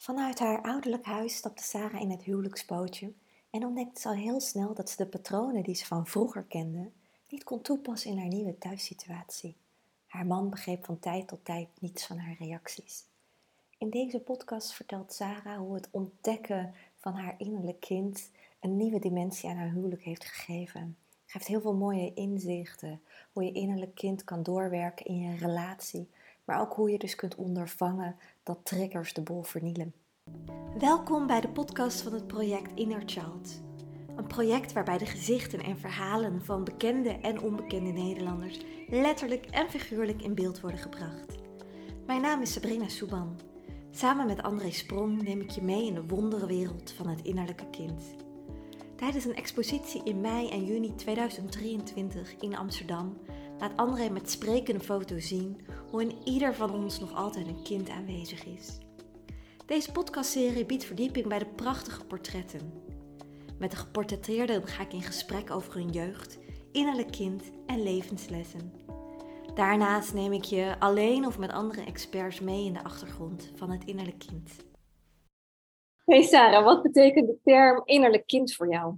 Vanuit haar ouderlijk huis stapte Sarah in het huwelijksbootje en ontdekte ze al heel snel dat ze de patronen die ze van vroeger kende niet kon toepassen in haar nieuwe thuissituatie. Haar man begreep van tijd tot tijd niets van haar reacties. In deze podcast vertelt Sarah hoe het ontdekken van haar innerlijk kind een nieuwe dimensie aan haar huwelijk heeft gegeven. Ze geeft heel veel mooie inzichten, hoe je innerlijk kind kan doorwerken in je relatie, maar ook hoe je dus kunt ondervangen dat triggers de boel vernielen. Welkom bij de podcast van het project Inner Child. Een project waarbij de gezichten en verhalen van bekende en onbekende Nederlanders letterlijk en figuurlijk in beeld worden gebracht. Mijn naam is Sabrina Souban. Samen met André Sprong neem ik je mee in de wonderenwereld van het innerlijke kind. Tijdens een expositie in mei en juni 2023 in Amsterdam laat André met sprekende foto's zien hoe in ieder van ons nog altijd een kind aanwezig is. Deze podcastserie biedt verdieping bij de prachtige portretten. Met de geportretteerden ga ik in gesprek over hun jeugd, innerlijk kind en levenslessen. Daarnaast neem ik je alleen of met andere experts mee in de achtergrond van het innerlijk kind. Hey Sarah, wat betekent de term innerlijk kind voor jou?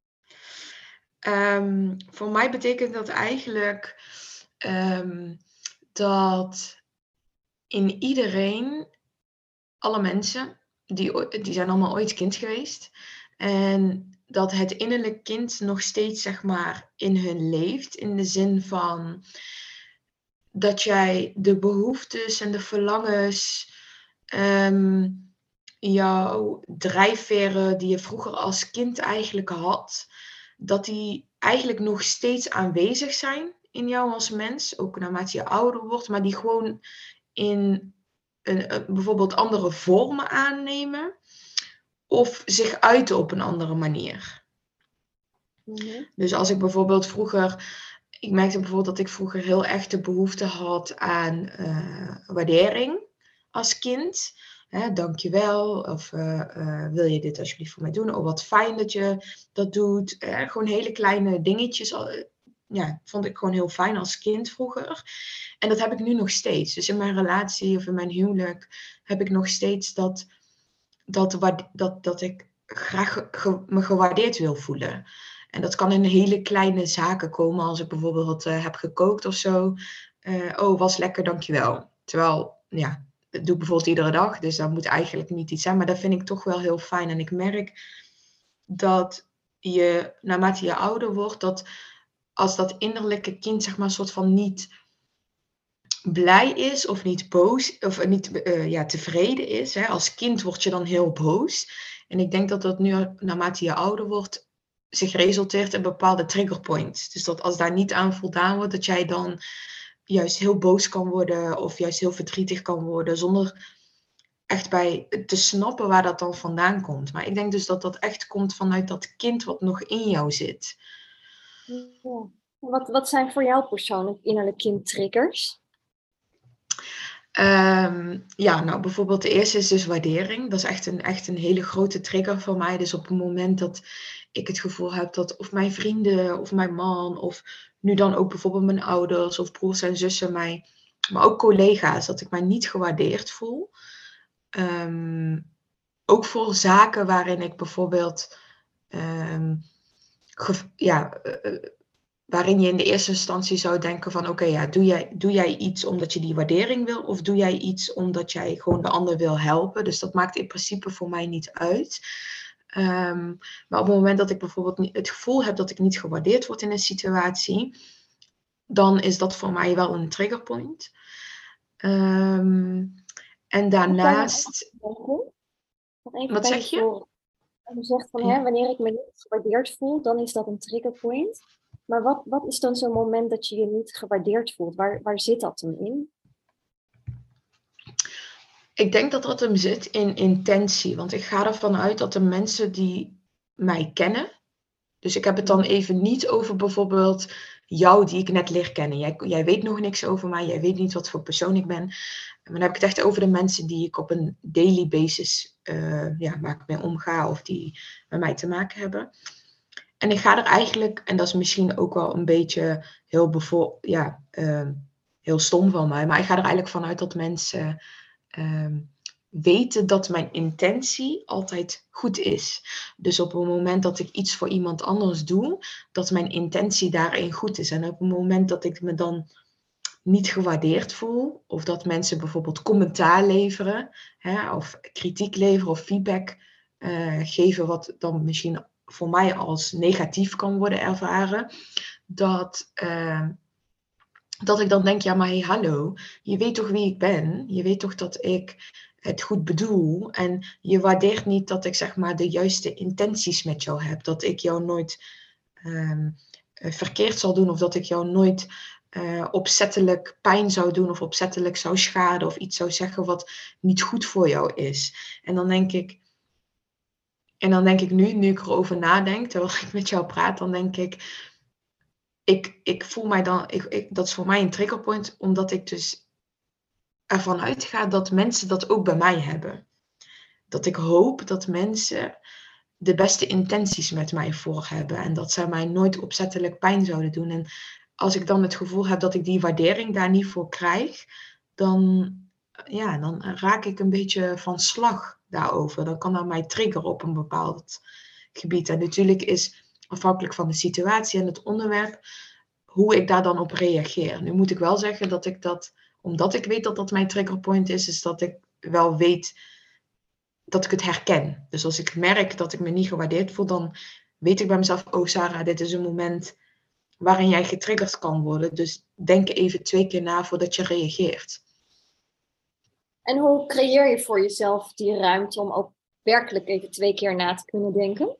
Voor mij betekent dat eigenlijk dat in iedereen, alle mensen, die zijn allemaal ooit kind geweest. En dat het innerlijk kind nog steeds, zeg maar, in hun leeft. In de zin van dat jij de behoeftes en de verlangens, jouw drijfveren die je vroeger als kind eigenlijk had, dat die eigenlijk nog steeds aanwezig zijn in jou als mens, ook naarmate je ouder wordt, maar die gewoon in bijvoorbeeld andere vormen aannemen of zich uiten op een andere manier. Dus als ik bijvoorbeeld ik merkte bijvoorbeeld dat ik vroeger heel erg de behoefte had aan waardering als kind. Dankjewel, of wil je dit alsjeblieft voor mij doen? Oh, wat fijn dat je dat doet. Gewoon hele kleine dingetjes. Vond ik gewoon heel fijn als kind vroeger. En dat heb ik nu nog steeds. Dus in mijn relatie of in mijn huwelijk heb ik nog steeds dat ik graag me gewaardeerd wil voelen. En dat kan in hele kleine zaken komen, als ik bijvoorbeeld heb gekookt of zo. Oh, was lekker, dankjewel. Terwijl, ja, dat doe ik bijvoorbeeld iedere dag, dus dat moet eigenlijk niet iets zijn. Maar dat vind ik toch wel heel fijn. En ik merk dat je, naarmate je ouder wordt, dat als dat innerlijke kind, zeg maar, een soort van niet blij is of niet boos of niet tevreden is. Als kind word je dan heel boos. En ik denk dat dat nu, naarmate je ouder wordt, zich resulteert in bepaalde triggerpoints. Dus dat als daar niet aan voldaan wordt, dat jij dan juist heel boos kan worden of juist heel verdrietig kan worden, zonder echt bij te snappen waar dat dan vandaan komt. Maar ik denk dus dat dat echt komt vanuit dat kind wat nog in jou zit. Ja. Wat zijn voor jou persoonlijk innerlijk kind triggers? Bijvoorbeeld de eerste is dus waardering. Dat is echt een hele grote trigger voor mij. Dus op het moment dat ik het gevoel heb dat of mijn vrienden of mijn man of nu dan ook bijvoorbeeld mijn ouders of broers en zussen mij, maar ook collega's, dat ik mij niet gewaardeerd voel. Ook voor zaken waarin ik bijvoorbeeld waarin je in de eerste instantie zou denken van oké, doe jij iets omdat je die waardering wil of doe jij iets omdat jij gewoon de ander wil helpen? Dus dat maakt in principe voor mij niet uit. Maar op het moment dat ik bijvoorbeeld het gevoel heb dat ik niet gewaardeerd word in een situatie, dan is dat voor mij wel een triggerpoint. En daarnaast... Wat zeg je? Je zegt van wanneer ik me niet gewaardeerd voel, dan is dat een triggerpoint. Maar wat is dan zo'n moment dat je je niet gewaardeerd voelt? Waar zit dat dan in? Ik denk dat dat hem zit in intentie. Want ik ga ervan uit dat de mensen die mij kennen. Dus ik heb het dan even niet over bijvoorbeeld jou die ik net leer kennen. Jij weet nog niks over mij. Jij weet niet wat voor persoon ik ben. Maar dan heb ik het echt over de mensen die ik op een daily basis waar ik mee omga. Of die met mij te maken hebben. En ik ga er eigenlijk, en dat is misschien ook wel een beetje heel stom van mij. Maar ik ga er eigenlijk vanuit dat mensen weten dat mijn intentie altijd goed is. Dus op het moment dat ik iets voor iemand anders doe, dat mijn intentie daarin goed is. En op het moment dat ik me dan niet gewaardeerd voel, of dat mensen bijvoorbeeld commentaar leveren, of kritiek leveren of feedback geven, wat dan misschien voor mij als negatief kan worden ervaren, dat ik dan denk, ja maar hey, hallo, je weet toch wie ik ben? Je weet toch dat ik het goed bedoel? En je waardeert niet dat ik zeg maar de juiste intenties met jou heb. Dat ik jou nooit verkeerd zal doen, of dat ik jou nooit opzettelijk pijn zou doen, of opzettelijk zou schaden, of iets zou zeggen wat niet goed voor jou is. En dan denk ik nu ik erover nadenk, terwijl ik met jou praat, dan denk ik voel mij dan, dat is voor mij een triggerpoint, omdat ik dus ervan uitga dat mensen dat ook bij mij hebben. Dat ik hoop dat mensen de beste intenties met mij voor hebben en dat zij mij nooit opzettelijk pijn zouden doen. En als ik dan het gevoel heb dat ik die waardering daar niet voor krijg, dan raak ik een beetje van slag daarover. Dan kan dat mij triggeren op een bepaald gebied. En natuurlijk is afhankelijk van de situatie en het onderwerp hoe ik daar dan op reageer. Nu moet ik wel zeggen dat ik dat, omdat ik weet dat dat mijn triggerpoint is dat ik wel weet dat ik het herken. Dus als ik merk dat ik me niet gewaardeerd voel, dan weet ik bij mezelf, oh Sarah, dit is een moment waarin jij getriggerd kan worden. Dus denk even 2 keer na voordat je reageert. En hoe creëer je voor jezelf die ruimte om ook werkelijk even 2 keer na te kunnen denken?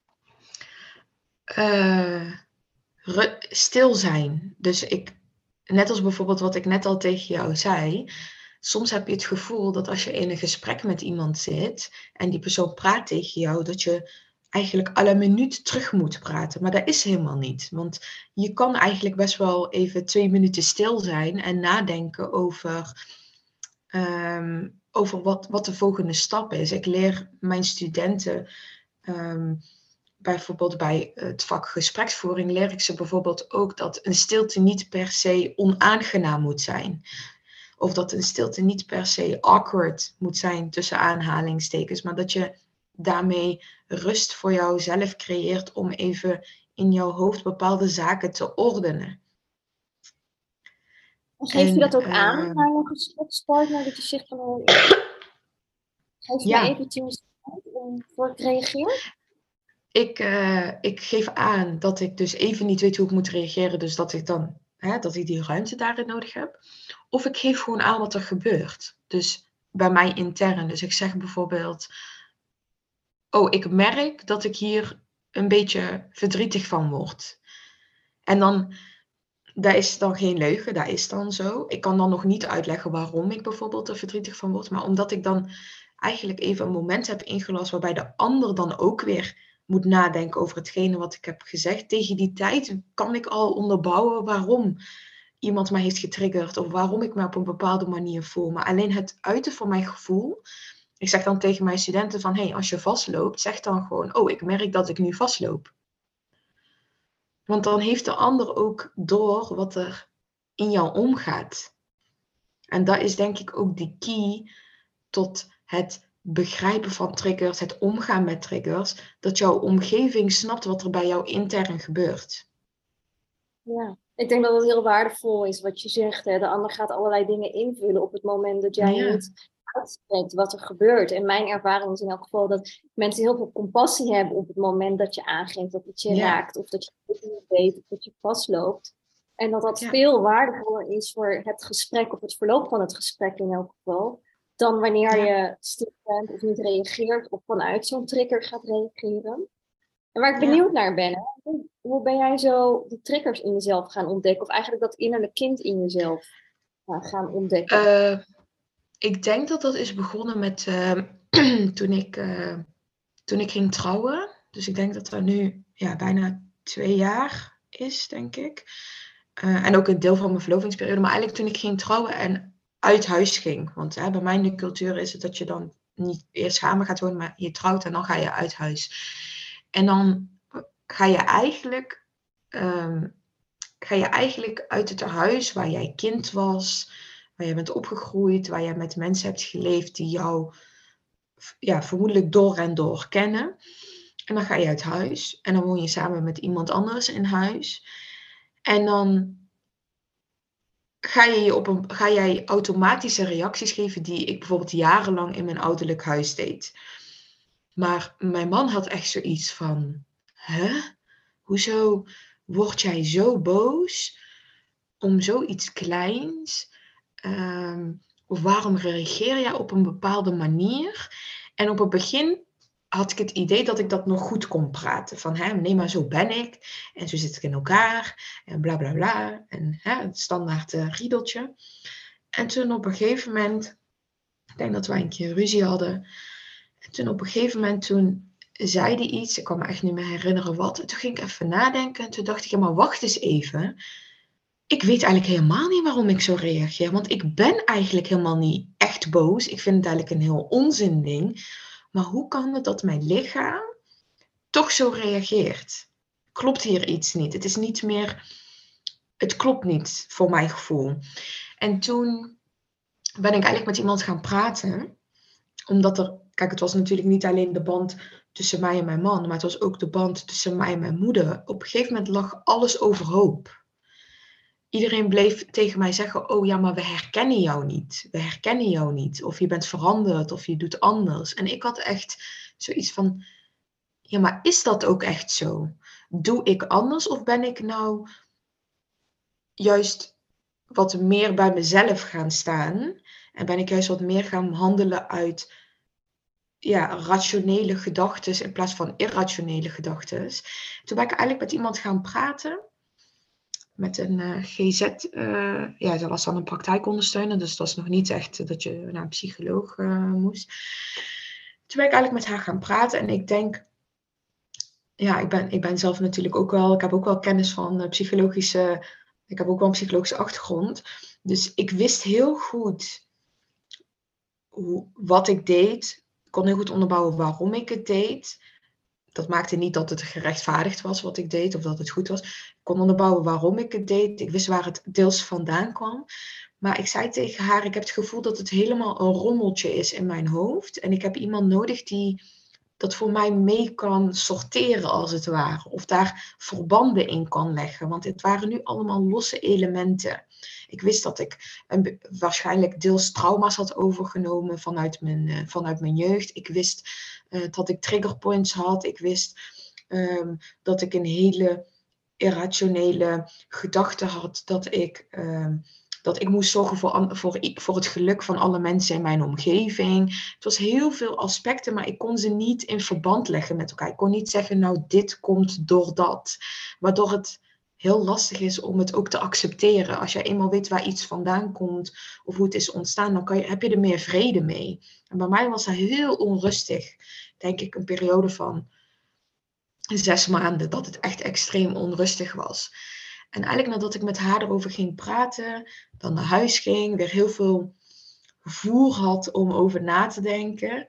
Stil zijn. Dus net als bijvoorbeeld wat ik net al tegen jou zei, soms heb je het gevoel dat als je in een gesprek met iemand zit en die persoon praat tegen jou, dat je eigenlijk alle minuut terug moet praten. Maar dat is helemaal niet. Want je kan eigenlijk best wel even 2 minuten stil zijn en nadenken over wat de volgende stap is. Ik leer mijn studenten bijvoorbeeld bij het vak gespreksvoering leer ik ze bijvoorbeeld ook dat een stilte niet per se onaangenaam moet zijn. Of dat een stilte niet per se awkward moet zijn tussen aanhalingstekens. Maar dat je daarmee rust voor jouzelf creëert om even in jouw hoofd bepaalde zaken te ordenen. Geef je dat ook aan naar een gesprekspartner? Dat je zegt van, geef mij even 10 minuten om voor ik reageer? Ik geef aan dat ik dus even niet weet hoe ik moet reageren. Dus dat ik dan dat ik die ruimte daarin nodig heb. Of ik geef gewoon aan wat er gebeurt. Dus bij mij intern. Dus ik zeg bijvoorbeeld, oh, ik merk dat ik hier een beetje verdrietig van word. En dan, dat is dan geen leugen, dat is dan zo. Ik kan dan nog niet uitleggen waarom ik bijvoorbeeld er verdrietig van word. Maar omdat ik dan eigenlijk even een moment heb ingelast waarbij de ander dan ook weer moet nadenken over hetgene wat ik heb gezegd. Tegen die tijd kan ik al onderbouwen waarom iemand mij heeft getriggerd of waarom ik me op een bepaalde manier voel. Maar alleen het uiten van mijn gevoel. Ik zeg dan tegen mijn studenten van, hey, als je vastloopt, zeg dan gewoon, oh, ik merk dat ik nu vastloop. Want dan heeft de ander ook door wat er in jou omgaat. En dat is denk ik ook de key tot het begrijpen van triggers, het omgaan met triggers, dat jouw omgeving snapt wat er bij jou intern gebeurt. Ja, ik denk dat het heel waardevol is wat je zegt. Hè? De ander gaat allerlei dingen invullen op het moment dat jij niet uitspreekt wat er gebeurt. En mijn ervaring is in elk geval dat mensen heel veel compassie hebben op het moment dat je aangeeft dat het je raakt. Of dat je het niet weet, of dat je vastloopt. En dat veel waardevoller is voor het gesprek, of het verloop van het gesprek in elk geval, dan wanneer je stil bent of niet reageert, of vanuit zo'n trigger gaat reageren. En waar ik benieuwd naar ben, hoe ben jij zo die triggers in jezelf gaan ontdekken? Of eigenlijk dat innerlijke kind in jezelf gaan ontdekken? Ik denk dat dat is begonnen met toen ik ging trouwen. Dus ik denk dat dat nu bijna 2 jaar is, denk ik. En ook een deel van mijn verlovingsperiode. Maar eigenlijk toen ik ging trouwen en uit huis ging. Want bij mij in de cultuur is het dat je dan niet eerst samen gaat wonen, maar je trouwt en dan ga je uit huis. En dan ga je eigenlijk uit het huis waar jij kind was, waar jij bent opgegroeid, waar jij met mensen hebt geleefd die jou vermoedelijk door en door kennen. En dan ga je uit huis en dan woon je samen met iemand anders in huis. En dan ga jij automatische reacties geven die ik bijvoorbeeld jarenlang in mijn ouderlijk huis deed. Maar mijn man had echt zoiets van, hoezo word jij zo boos om zoiets kleins? Of waarom reageer jij op een bepaalde manier? En op het begin had ik het idee dat ik dat nog goed kon praten. Van, nee, maar zo ben ik. En zo zit ik in elkaar. En bla, bla, bla. En het standaard riedeltje. En toen op een gegeven moment, ik denk dat wij een keer ruzie hadden. En toen op een gegeven moment, toen zei hij iets. Ik kan me echt niet meer herinneren wat. En toen ging ik even nadenken. En toen dacht ik, ja, maar wacht eens even. Ik weet eigenlijk helemaal niet waarom ik zo reageer. Want ik ben eigenlijk helemaal niet echt boos. Ik vind het eigenlijk een heel onzin ding. Maar hoe kan het dat mijn lichaam toch zo reageert? Klopt hier iets niet? Het is niet meer... Het klopt niet, voor mijn gevoel. En toen ben ik eigenlijk met iemand gaan praten. Omdat er... Kijk, het was natuurlijk niet alleen de band tussen mij en mijn man. Maar het was ook de band tussen mij en mijn moeder. Op een gegeven moment lag alles overhoop. Iedereen bleef tegen mij zeggen, oh ja, maar we herkennen jou niet. We herkennen jou niet. Of je bent veranderd, of je doet anders. En ik had echt zoiets van, ja, maar is dat ook echt zo? Doe ik anders of ben ik nou juist wat meer bij mezelf gaan staan? En ben ik juist wat meer gaan handelen uit rationele gedachten in plaats van irrationele gedachten? Toen ben ik eigenlijk met iemand gaan praten. Met een GZ, dat was dan een praktijkondersteuner, dus het was nog niet echt dat je naar een psycholoog moest. Toen ben ik eigenlijk met haar gaan praten en ik denk, ik ben zelf natuurlijk ook wel, ik heb ook wel kennis van ik heb ook wel een psychologische achtergrond. Dus ik wist heel goed wat ik deed, ik kon heel goed onderbouwen waarom ik het deed. Dat maakte niet dat het gerechtvaardigd was wat ik deed of dat het goed was. Ik kon onderbouwen waarom ik het deed. Ik wist waar het deels vandaan kwam. Maar ik zei tegen haar, ik heb het gevoel dat het helemaal een rommeltje is in mijn hoofd. En ik heb iemand nodig die dat voor mij mee kan sorteren als het ware. Of daar verbanden in kan leggen. Want het waren nu allemaal losse elementen. Ik wist dat ik waarschijnlijk deels trauma's had overgenomen vanuit mijn jeugd. Ik wist dat ik triggerpoints had. Ik wist dat ik een hele irrationele gedachte had dat ik moest zorgen voor het geluk van alle mensen in mijn omgeving. Het was heel veel aspecten, maar ik kon ze niet in verband leggen met elkaar. Ik kon niet zeggen, nou, dit komt door dat. Waardoor het heel lastig is om het ook te accepteren. Als jij eenmaal weet waar iets vandaan komt of hoe het is ontstaan, dan heb je er meer vrede mee. En bij mij was dat heel onrustig. Denk ik een periode van 6 maanden dat het echt extreem onrustig was. En eigenlijk nadat ik met haar erover ging praten, dan naar huis ging, weer heel veel voer had om over na te denken,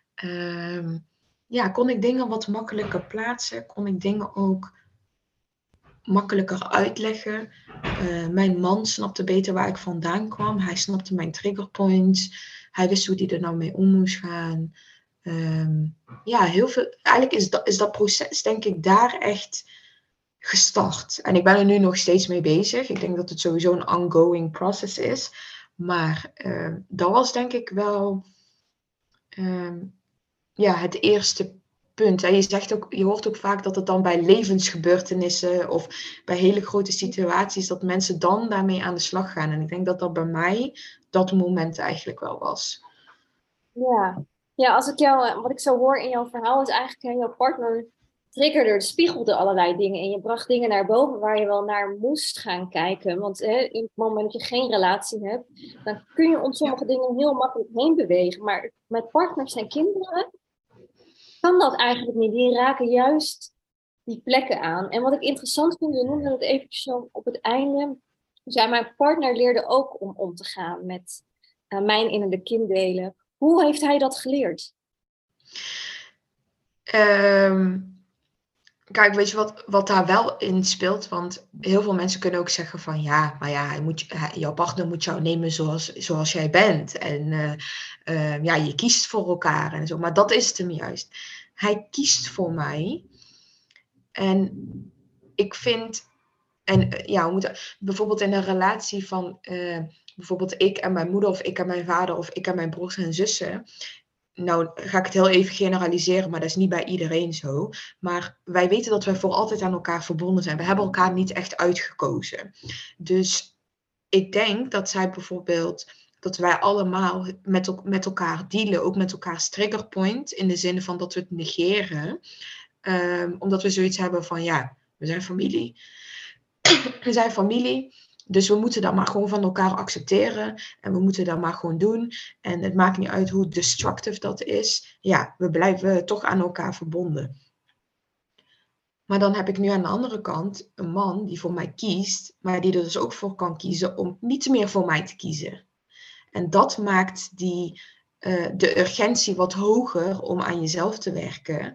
kon ik dingen wat makkelijker plaatsen, kon ik dingen ook makkelijker uitleggen. Mijn man snapte beter waar ik vandaan kwam. Hij snapte mijn triggerpoints. Hij wist hoe hij er nou mee om moest gaan. Heel veel. Eigenlijk is dat proces, denk ik, daar echt gestart. En ik ben er nu nog steeds mee bezig. Ik denk dat het sowieso een ongoing process is. Maar dat was denk ik wel het eerste punt. En je hoort ook vaak dat het dan bij levensgebeurtenissen of bij hele grote situaties, dat mensen dan daarmee aan de slag gaan. En ik denk dat dat bij mij dat moment eigenlijk wel was. Ja, als ik wat ik zo hoor in jouw verhaal is eigenlijk, jouw partner triggerde, spiegelde allerlei dingen en je bracht dingen naar boven waar je wel naar moest gaan kijken. Want in het moment dat je geen relatie hebt, dan kun je om sommige dingen heel makkelijk heen bewegen. Maar met partners en kinderen kan dat eigenlijk niet. Die raken juist die plekken aan. En wat ik interessant vind, we noemden het eventjes zo op het einde. Mijn partner leerde ook om te gaan met mijn innerlijke kinddelen. Hoe heeft hij dat geleerd? Kijk, weet je wat daar wel in speelt? Want heel veel mensen kunnen ook zeggen van ja, maar ja, jouw partner moet jou nemen zoals jij bent. En ja, je kiest voor elkaar en zo. Maar dat is het hem juist. Hij kiest voor mij. En ik vind, en ja, we moeten bijvoorbeeld in een relatie van bijvoorbeeld ik en mijn moeder, of ik en mijn vader, of ik en mijn broers en zussen. Nou, ga ik het heel even generaliseren, maar dat is niet bij iedereen zo. Maar wij weten dat wij voor altijd aan elkaar verbonden zijn. We hebben elkaar niet echt uitgekozen. Dus ik denk dat zij bijvoorbeeld, dat wij allemaal met elkaar dealen, ook met elkaars triggerpoint, in de zin van dat we het negeren. Omdat we zoiets hebben van, ja, we zijn familie. We zijn familie. Dus we moeten dat maar gewoon van elkaar accepteren. En we moeten dat maar gewoon doen. En het maakt niet uit hoe destructive dat is. Ja, we blijven toch aan elkaar verbonden. Maar dan heb ik nu aan de andere kant een man die voor mij kiest. Maar die er dus ook voor kan kiezen om niet meer voor mij te kiezen. En dat maakt de urgentie wat hoger om aan jezelf te werken.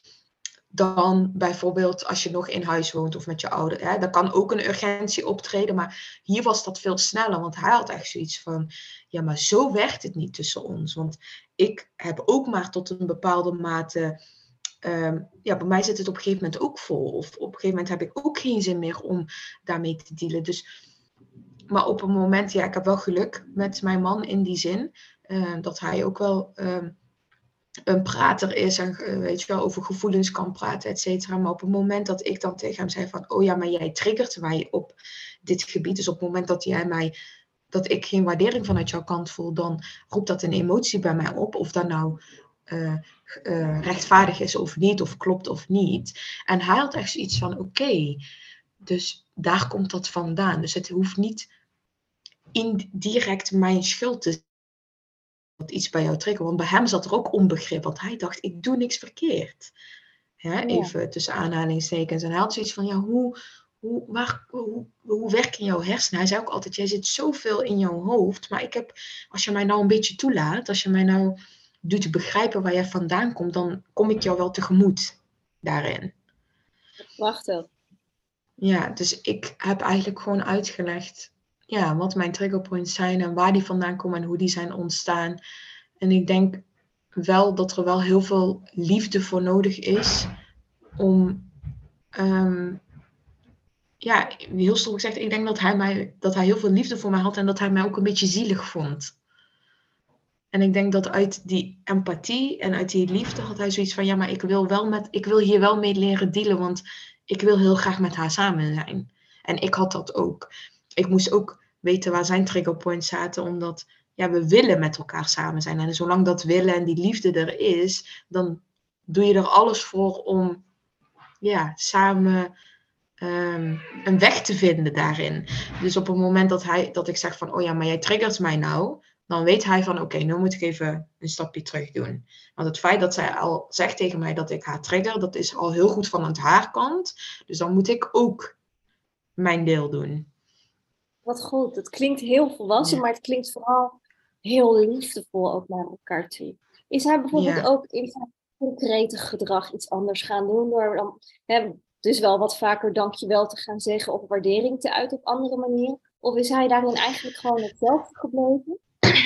Dan bijvoorbeeld als je nog in huis woont of met je ouder. Hè, dan kan ook een urgentie optreden. Maar hier was dat veel sneller. Want hij had echt zoiets van, ja, maar zo werkt het niet tussen ons. Want ik heb ook maar tot een bepaalde mate. Ja, bij mij zit het op een gegeven moment ook vol. Of op een gegeven moment heb ik ook geen zin meer om daarmee te dealen. Dus, maar op een moment, ja, ik heb wel geluk met mijn man in die zin. Dat hij ook wel een prater is en weet je wel, over gevoelens kan praten, et cetera. Maar op het moment dat ik dan tegen hem zei van, oh ja, maar jij triggert mij op dit gebied. Dus op het moment dat ik geen waardering vanuit jouw kant voel, dan roept dat een emotie bij mij op. Of dat nou rechtvaardig is of niet, of klopt of niet. En hij had echt zoiets van, oké, dus daar komt dat vandaan. Dus het hoeft niet indirect mijn schuld te dat iets bij jou triggert. Want bij hem zat er ook onbegrip. Want hij dacht, ik doe niks verkeerd. Ja. Even tussen aanhalingstekens. En hij had zoiets van, ja, hoe werken jouw hersenen? Hij zei ook altijd, jij zit zoveel in jouw hoofd. Maar als je mij nou een beetje toelaat, als je mij nou doet begrijpen waar jij vandaan komt, dan kom ik jou wel tegemoet daarin. Prachtig. Ja, dus ik heb eigenlijk gewoon uitgelegd ja, wat mijn triggerpoints zijn en waar die vandaan komen en hoe die zijn ontstaan. En ik denk wel dat er wel heel veel liefde voor nodig is om, ja, heel stom gezegd, ik denk dat hij heel veel liefde voor mij had en dat hij mij ook een beetje zielig vond. En ik denk dat uit die empathie en uit die liefde had hij zoiets van, ja, maar ik wil hier wel mee leren dealen, want ik wil heel graag met haar samen zijn. En ik had dat ook. Ik moest ook weten waar zijn triggerpoints zaten, omdat ja, we willen met elkaar samen zijn. En zolang dat willen en die liefde er is, dan doe je er alles voor om ja, samen een weg te vinden daarin. Dus op het moment dat ik zeg van, oh ja, maar jij triggert mij nou, dan weet hij van, oké, nu moet ik even een stapje terug doen. Want het feit dat zij al zegt tegen mij dat ik haar trigger, dat is al heel goed vanuit haar kant. Dus dan moet ik ook mijn deel doen. Wat goed. Het klinkt heel volwassen, maar het klinkt vooral heel liefdevol ook naar elkaar toe. Is hij bijvoorbeeld ook in zijn concrete gedrag iets anders gaan doen door dan dus wel wat vaker dankjewel te gaan zeggen of waardering te uiten op andere manieren? Of is hij daarin eigenlijk gewoon hetzelfde gebleven?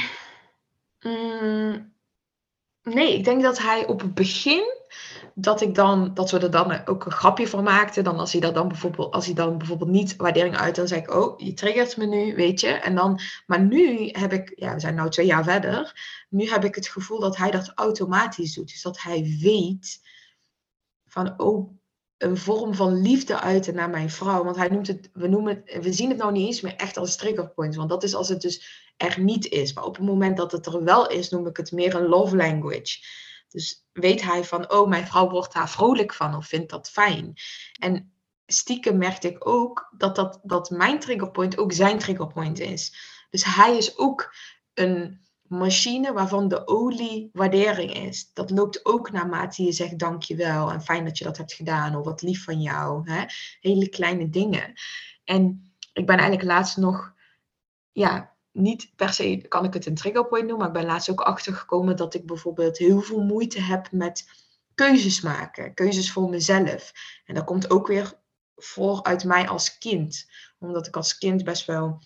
Nee, ik denk dat hij op het begin, dat we er dan ook een grapje van maakten. Dan als hij dan bijvoorbeeld niet waardering uit, dan zei ik, oh, je triggert me nu, weet je. En dan, maar nu heb ik, ja, we zijn nu 2 jaar verder. Nu heb ik het gevoel dat hij dat automatisch doet. Dus dat hij weet van, oh, een vorm van liefde uiten naar mijn vrouw. Want hij noemt het, we zien het nou niet eens meer echt als triggerpoints. Want dat is als het dus er niet is. Maar op het moment dat het er wel is, noem ik het meer een love language. Dus weet hij van, oh, mijn vrouw wordt daar vrolijk van of vindt dat fijn. En stiekem merkte ik ook dat mijn triggerpoint ook zijn triggerpoint is. Dus hij is ook een machine waarvan de olie waardering is. Dat loopt ook naarmate je zegt dankjewel en fijn dat je dat hebt gedaan of wat lief van jou. Hè? Hele kleine dingen. En ik ben eigenlijk laatst nog, ja, niet per se kan ik het een triggerpoint noemen, maar ik ben laatst ook achtergekomen dat ik bijvoorbeeld heel veel moeite heb met keuzes maken. Keuzes voor mezelf. En dat komt ook weer voor uit mij als kind. Omdat ik als kind best wel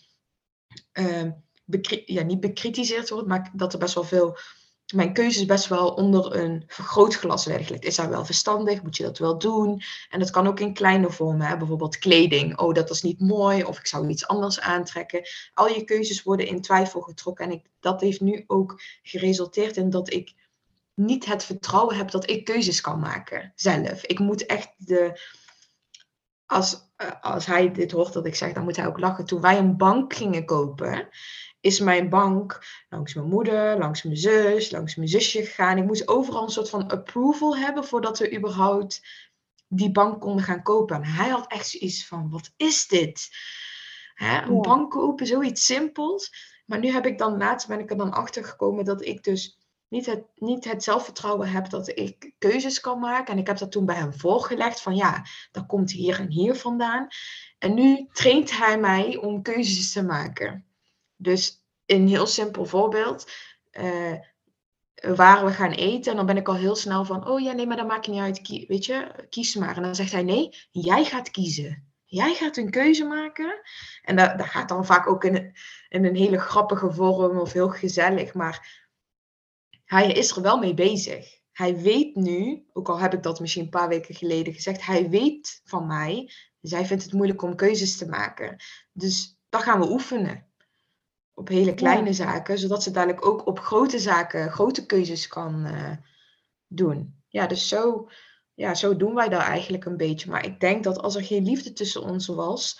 niet bekritiseerd word, maar dat er best wel veel, mijn keuzes best wel onder een vergrootglas werden gelegd. Is dat wel verstandig? Moet je dat wel doen? En dat kan ook in kleine vormen, hè? Bijvoorbeeld kleding. Oh, dat is niet mooi, of ik zou iets anders aantrekken. Al je keuzes worden in twijfel getrokken. En dat heeft nu ook geresulteerd in dat ik niet het vertrouwen heb dat ik keuzes kan maken zelf. Ik moet echt als hij dit hoort dat ik zeg, dan moet hij ook lachen. Toen wij een bank gingen kopen, is mijn bank langs mijn moeder, langs mijn zus, langs mijn zusje gegaan. Ik moest overal een soort van approval hebben voordat we überhaupt die bank konden gaan kopen. En hij had echt zoiets van, wat is dit? Een bank kopen, zoiets simpels. Maar nu ben ik er dan achter gekomen dat ik dus niet het zelfvertrouwen heb dat ik keuzes kan maken. En ik heb dat toen bij hem voorgelegd van ja, dat komt hier en hier vandaan. En nu traint hij mij om keuzes te maken. Dus een heel simpel voorbeeld. Waar we gaan eten. En dan ben ik al heel snel van, oh ja, nee, maar dat maakt niet uit. Weet je, kies maar. En dan zegt hij, nee, jij gaat kiezen. Jij gaat een keuze maken. En dat gaat dan vaak ook in een hele grappige vorm of heel gezellig. Maar hij is er wel mee bezig. Hij weet nu, ook al heb ik dat misschien een paar weken geleden gezegd, hij weet van mij. Dus hij vindt het moeilijk om keuzes te maken. Dus dat gaan we oefenen. Op hele kleine zaken, zodat ze dadelijk ook op grote zaken grote keuzes kan doen. Ja, dus zo doen wij dat eigenlijk een beetje. Maar ik denk dat als er geen liefde tussen ons was,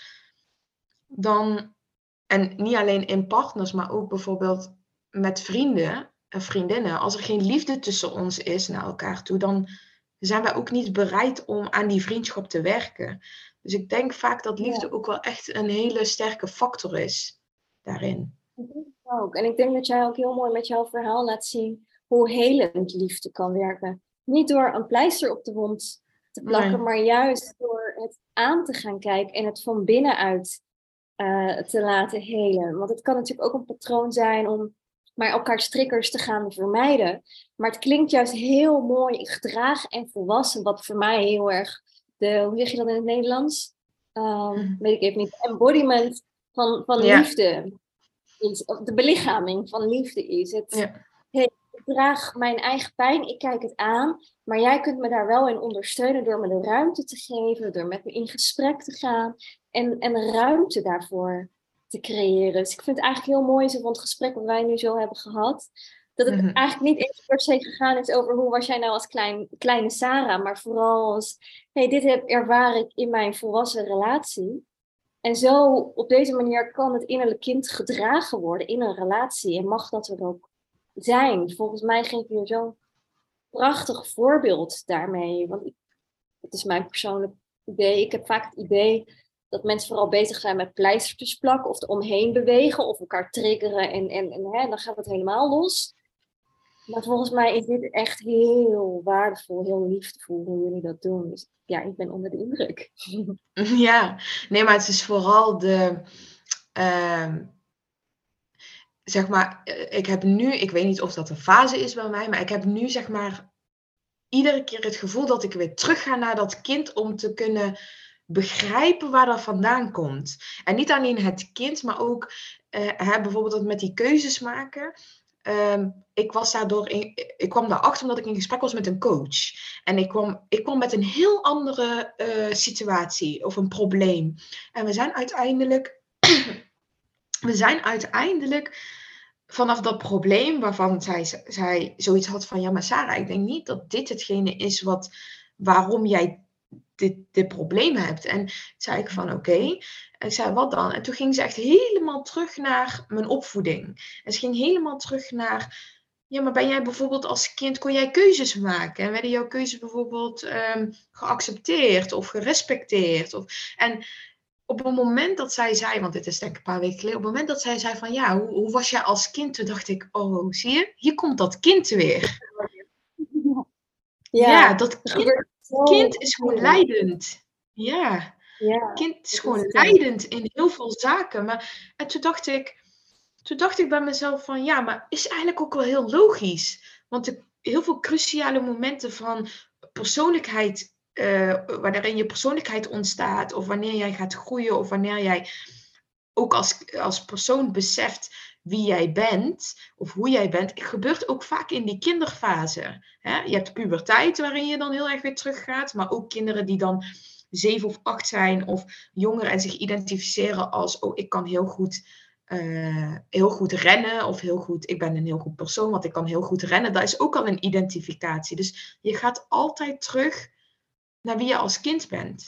dan, en niet alleen in partners, maar ook bijvoorbeeld met vrienden en vriendinnen, als er geen liefde tussen ons is naar elkaar toe, dan zijn wij ook niet bereid om aan die vriendschap te werken. Dus ik denk vaak dat liefde ook wel echt een hele sterke factor is daarin. Ik denk het ook. En ik denk dat jij ook heel mooi met jouw verhaal laat zien hoe helend liefde kan werken. Niet door een pleister op de wond te plakken, maar juist door het aan te gaan kijken en het van binnenuit te laten helen. Want het kan natuurlijk ook een patroon zijn om maar elkaars triggers te gaan vermijden. Maar het klinkt juist heel mooi, gedragen en volwassen, wat voor mij heel erg hoe zeg je dat in het Nederlands? Weet ik even niet. Embodiment van liefde. De belichaming van liefde is. Ik draag mijn eigen pijn, ik kijk het aan, maar jij kunt me daar wel in ondersteunen door me de ruimte te geven, door met me in gesprek te gaan en ruimte daarvoor te creëren. Dus ik vind het eigenlijk heel mooi van het gesprek wat wij nu zo hebben gehad, dat het eigenlijk niet eens per se gegaan is over hoe was jij nou als kleine Sarah, maar vooral als, dit ervaar ik in mijn volwassen relatie. En zo, op deze manier kan het innerlijk kind gedragen worden in een relatie. En mag dat er ook zijn. Volgens mij geef je zo'n prachtig voorbeeld daarmee. Want het is mijn persoonlijk idee. Ik heb vaak het idee dat mensen vooral bezig zijn met pleistertjes plakken. Of er omheen bewegen. Of elkaar triggeren. En dan gaat het helemaal los. Maar volgens mij is dit echt heel waardevol. Heel liefdevol hoe jullie dat doen. Dus ja, ik ben onder de indruk. Ja, nee, maar het is vooral zeg maar, ik heb nu, ik weet niet of dat een fase is bij mij, maar ik heb nu zeg maar iedere keer het gevoel dat ik weer terug ga naar dat kind om te kunnen begrijpen waar dat vandaan komt. En niet alleen het kind, maar ook bijvoorbeeld dat met die keuzes maken. Ik kwam daarachter omdat ik in gesprek was met een coach. En ik kwam met een heel andere situatie of een probleem. En we zijn uiteindelijk vanaf dat probleem waarvan zij zoiets had van, ja, maar Sarah, ik denk niet dat dit hetgene is waarom jij dit probleem hebt. En zei ik van, oké. En ik zei, wat dan? En toen ging ze echt helemaal terug naar mijn opvoeding. En ze ging helemaal terug naar, ja, maar ben jij bijvoorbeeld als kind, kon jij keuzes maken? En werden jouw keuzes bijvoorbeeld geaccepteerd of gerespecteerd? En op het moment dat zij zei, want dit is denk ik een paar weken geleden, op het moment dat zij zei van ja, hoe was jij als kind? Toen dacht ik, oh, zie je, hier komt dat kind weer. Ja, dat kind is gewoon leidend. Ja, kind is gewoon leidend in heel veel zaken. En toen dacht ik bij mezelf van ja, maar is eigenlijk ook wel heel logisch. Want heel veel cruciale momenten van persoonlijkheid, wanneer je persoonlijkheid ontstaat, of wanneer jij gaat groeien, of wanneer jij ook als persoon beseft wie jij bent, of hoe jij bent, gebeurt ook vaak in die kinderfase. Hè? Je hebt puberteit, waarin je dan heel erg weer teruggaat, maar ook kinderen die dan 7 of 8 zijn, of jonger en zich identificeren als, ik kan heel goed rennen, of ik ben een heel goed persoon, want ik kan heel goed rennen. Dat is ook al een identificatie. Dus je gaat altijd terug naar wie je als kind bent.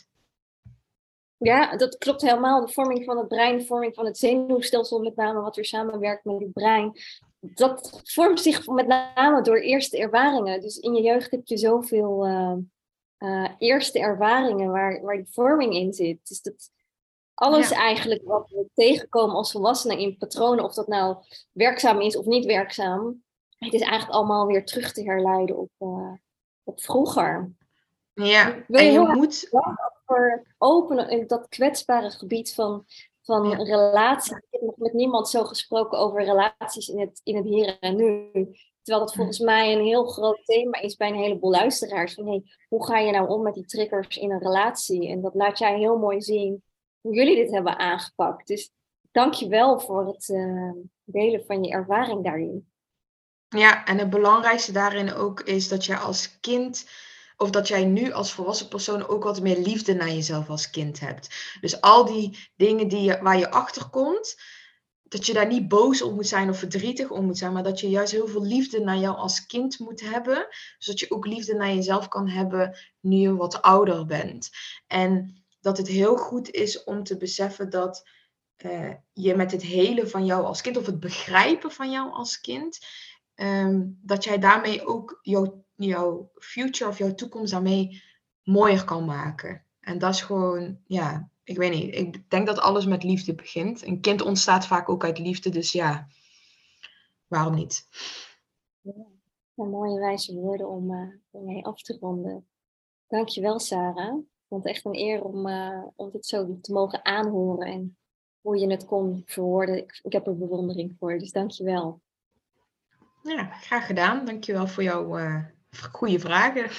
Ja, dat klopt helemaal. De vorming van het brein, de vorming van het zenuwstelsel, met name wat weer samenwerkt met het brein, dat vormt zich met name door eerste ervaringen. Dus in je jeugd heb je zoveel eerste ervaringen waar die vorming in zit. Dus dat alles eigenlijk wat we tegenkomen als volwassenen in patronen, of dat nou werkzaam is of niet werkzaam, het is eigenlijk allemaal weer terug te herleiden op vroeger. Ja, en je moet openen in dat kwetsbare gebied van relaties. Ik heb nog met niemand zo gesproken over relaties in het hier en nu. Terwijl dat volgens mij een heel groot thema is bij een heleboel luisteraars. Van, hoe ga je nou om met die triggers in een relatie? En dat laat jij heel mooi zien hoe jullie dit hebben aangepakt. Dus dank je wel voor het delen van je ervaring daarin. Ja, en het belangrijkste daarin ook is dat jij als kind, of dat jij nu als volwassen persoon ook wat meer liefde naar jezelf als kind hebt. Dus al die dingen waar je achter komt, dat je daar niet boos om moet zijn of verdrietig om moet zijn, maar dat je juist heel veel liefde naar jou als kind moet hebben, zodat je ook liefde naar jezelf kan hebben nu je wat ouder bent. En dat het heel goed is om te beseffen dat je met het helen van jou als kind, of het begrijpen van jou als kind, dat jij daarmee ook jouw future of jouw toekomst daarmee mooier kan maken. En dat is gewoon, ik weet niet. Ik denk dat alles met liefde begint. Een kind ontstaat vaak ook uit liefde, dus ja, waarom niet? Ja, mooie wijze woorden om mee af te ronden. Dankjewel, Sarah. Ik vond het echt een eer om dit zo te mogen aanhoren en hoe je het kon verwoorden. Ik heb er bewondering voor, dus dankjewel. Ja, graag gedaan. Dankjewel voor jouw goede vragen.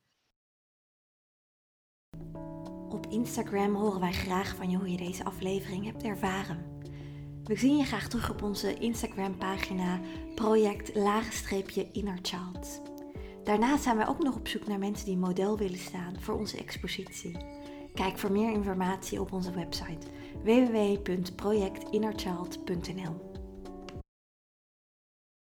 Op Instagram horen wij graag van je hoe je deze aflevering hebt ervaren. We zien je graag terug op onze Instagram-pagina project_innerchild. Daarnaast zijn wij ook nog op zoek naar mensen die model willen staan voor onze expositie. Kijk voor meer informatie op onze website www.projectinnerchild.nl.